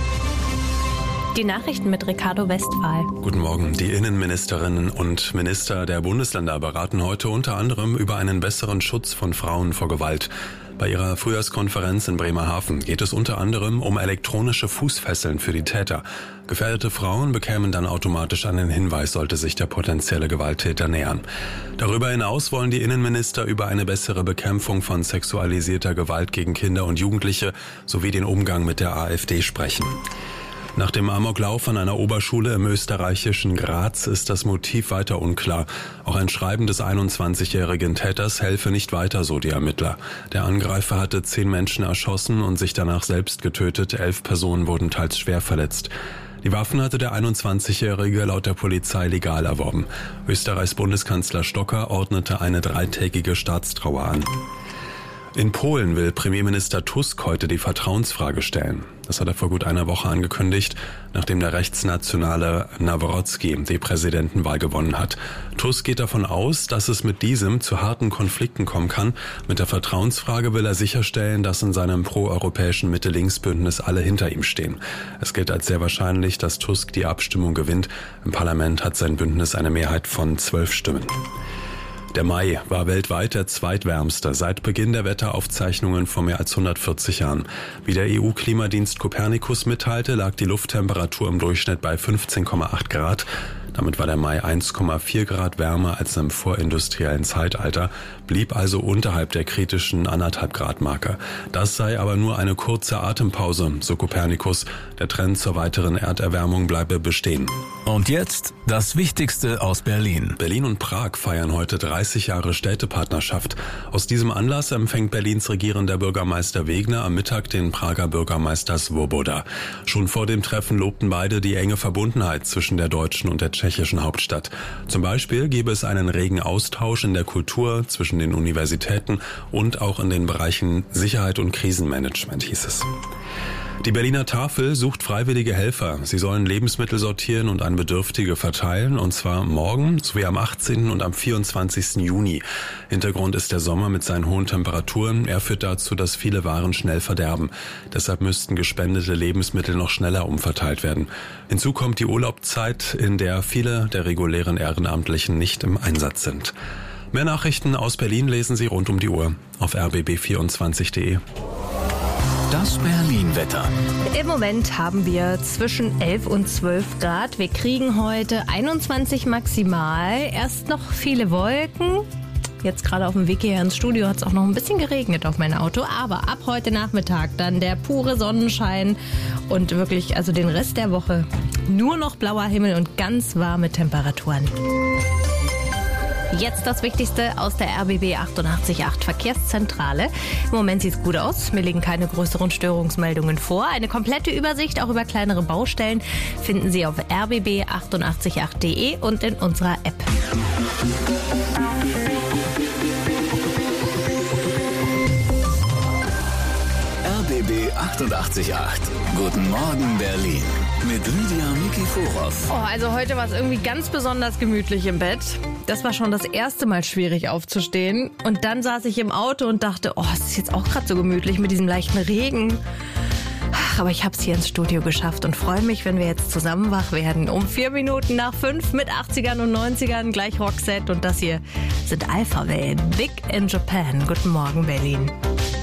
Die Nachrichten mit Ricardo Westphal. Guten Morgen. Die Innenministerinnen und Minister der Bundesländer beraten heute unter anderem über einen besseren Schutz von Frauen vor Gewalt. Bei ihrer Frühjahrskonferenz in Bremerhaven geht es unter anderem um elektronische Fußfesseln für die Täter. Gefährdete Frauen bekämen dann automatisch einen Hinweis, sollte sich der potenzielle Gewalttäter nähern. Darüber hinaus wollen die Innenminister über eine bessere Bekämpfung von sexualisierter Gewalt gegen Kinder und Jugendliche sowie den Umgang mit der AfD sprechen. Nach dem Amoklauf an einer Oberschule im österreichischen Graz ist das Motiv weiter unklar. Auch ein Schreiben des 21-jährigen Täters helfe nicht weiter, so die Ermittler. Der Angreifer hatte 10 Menschen erschossen und sich danach selbst getötet. 11 Personen wurden teils schwer verletzt. Die Waffen hatte der 21-Jährige laut der Polizei legal erworben. Österreichs Bundeskanzler Stocker ordnete eine 3-tägige Staatstrauer an. In Polen will Premierminister Tusk heute die Vertrauensfrage stellen. Das hat er vor gut einer Woche angekündigt, nachdem der rechtsnationale Nawrocki die Präsidentenwahl gewonnen hat. Tusk geht davon aus, dass es mit diesem zu harten Konflikten kommen kann. Mit der Vertrauensfrage will er sicherstellen, dass in seinem proeuropäischen Mitte-Links-Bündnis alle hinter ihm stehen. Es gilt als sehr wahrscheinlich, dass Tusk die Abstimmung gewinnt. Im Parlament hat sein Bündnis eine Mehrheit von 12 Stimmen. Der Mai war weltweit der zweitwärmste seit Beginn der Wetteraufzeichnungen vor mehr als 140 Jahren. Wie der EU-Klimadienst Copernicus mitteilte, lag die Lufttemperatur im Durchschnitt bei 15,8 Grad. Damit war der Mai 1,4 Grad wärmer als im vorindustriellen Zeitalter, blieb also unterhalb der kritischen 1,5 Grad Marke. Das sei aber nur eine kurze Atempause, so Copernicus. Der Trend zur weiteren Erderwärmung bleibe bestehen. Und jetzt das Wichtigste aus Berlin. Berlin und Prag feiern heute 30 Jahre Städtepartnerschaft. Aus diesem Anlass empfängt Berlins regierender Bürgermeister Wegner am Mittag den Prager Bürgermeister Svoboda. Schon vor dem Treffen lobten beide die enge Verbundenheit zwischen der deutschen und der tschechischen Hauptstadt. Zum Beispiel gäbe es einen regen Austausch in der Kultur zwischen den Universitäten und auch in den Bereichen Sicherheit und Krisenmanagement, hieß es. Die Berliner Tafel sucht freiwillige Helfer. Sie sollen Lebensmittel sortieren und an Bedürftige verteilen, und zwar morgen sowie am 18. und am 24. Juni. Hintergrund ist der Sommer mit seinen hohen Temperaturen. Er führt dazu, dass viele Waren schnell verderben. Deshalb müssten gespendete Lebensmittel noch schneller umverteilt werden. Hinzu kommt die Urlaubszeit, in der viele der regulären Ehrenamtlichen nicht im Einsatz sind. Mehr Nachrichten aus Berlin lesen Sie rund um die Uhr auf rbb24.de. Das Berlin-Wetter. Im Moment haben wir zwischen 11 und 12 Grad. Wir kriegen heute 21 maximal. Erst noch viele Wolken. Jetzt gerade auf dem Weg hierher ins Studio hat es auch noch ein bisschen geregnet auf mein Auto. Aber ab heute Nachmittag dann der pure Sonnenschein und wirklich also den Rest der Woche nur noch blauer Himmel und ganz warme Temperaturen. Jetzt das Wichtigste aus der RBB 88.8 Verkehrszentrale. Im Moment sieht es gut aus. Mir liegen keine größeren Störungsmeldungen vor. Eine komplette Übersicht auch über kleinere Baustellen finden Sie auf rbb888.de und in unserer App. RBB RBB 88.8. Guten Morgen Berlin. Mit Lydia Nikiforov. Oh, also heute war es irgendwie ganz besonders gemütlich im Bett. Das war schon das erste Mal schwierig aufzustehen. Und dann saß ich im Auto und dachte, oh, es ist jetzt auch gerade so gemütlich mit diesem leichten Regen. Aber ich habe es hier ins Studio geschafft und freue mich, wenn wir jetzt zusammen wach werden. Um 4 Minuten nach 5 mit 80ern und 90ern, gleich Roxette. Und das hier sind Alpha-Wellen. Big in Japan. Guten Morgen, Berlin.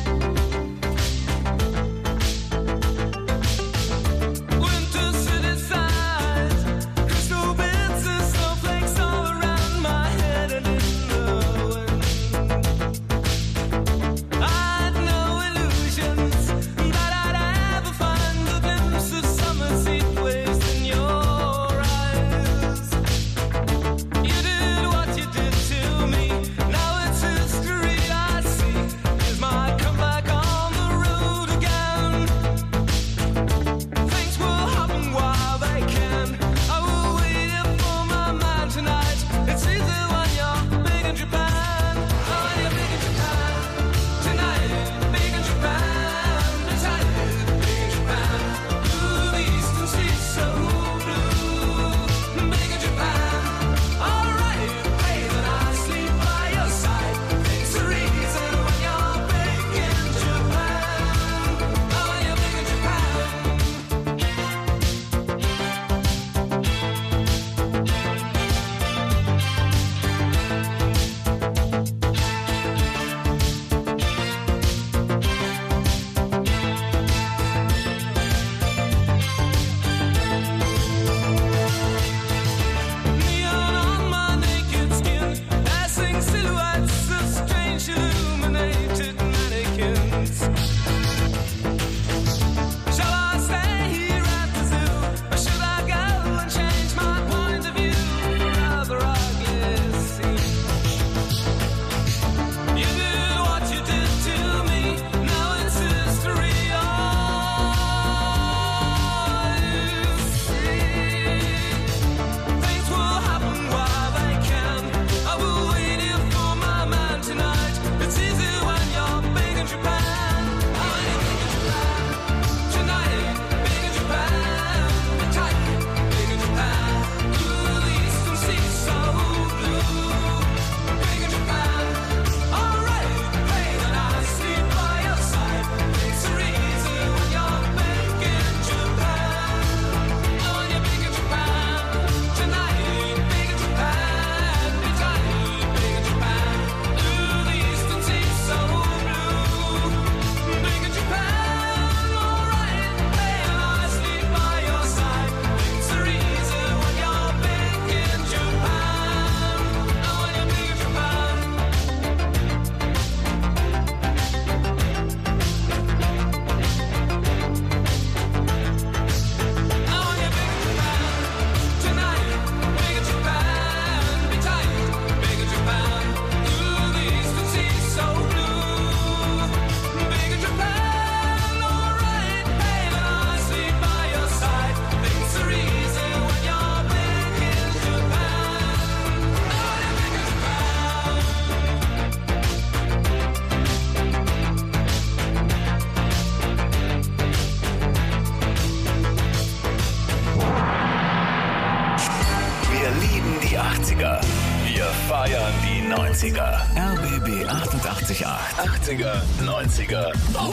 Die 80er. Wir feiern die 90er. RBB 88.8. 80er, 90er,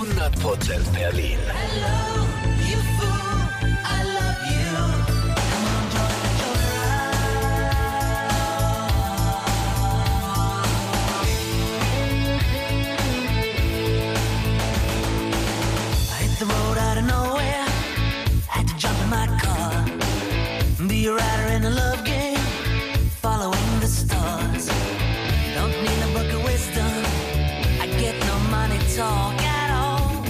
100% Berlin. Hello, you fool, I love you. Come on, I hit the road out of nowhere. Had to jump in my car. Be a rider in a love game. Following the stars. Don't need a book of wisdom. I get no money talk at all.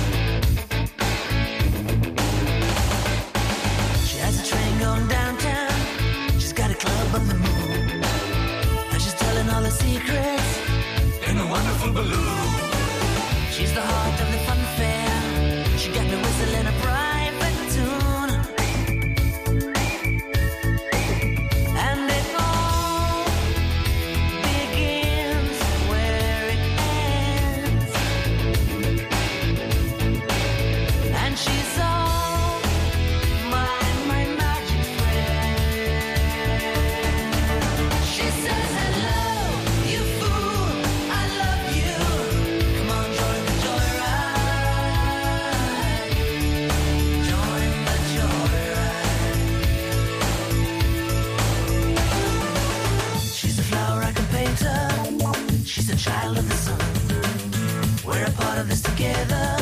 She has a train going downtown. She's got a club on the moon. And she's telling all her secrets in a wonderful balloon. She's the heart of the fun fair. She got me whistling a private tune. And it all begins where it ends. child of the sun. We're a part of this together.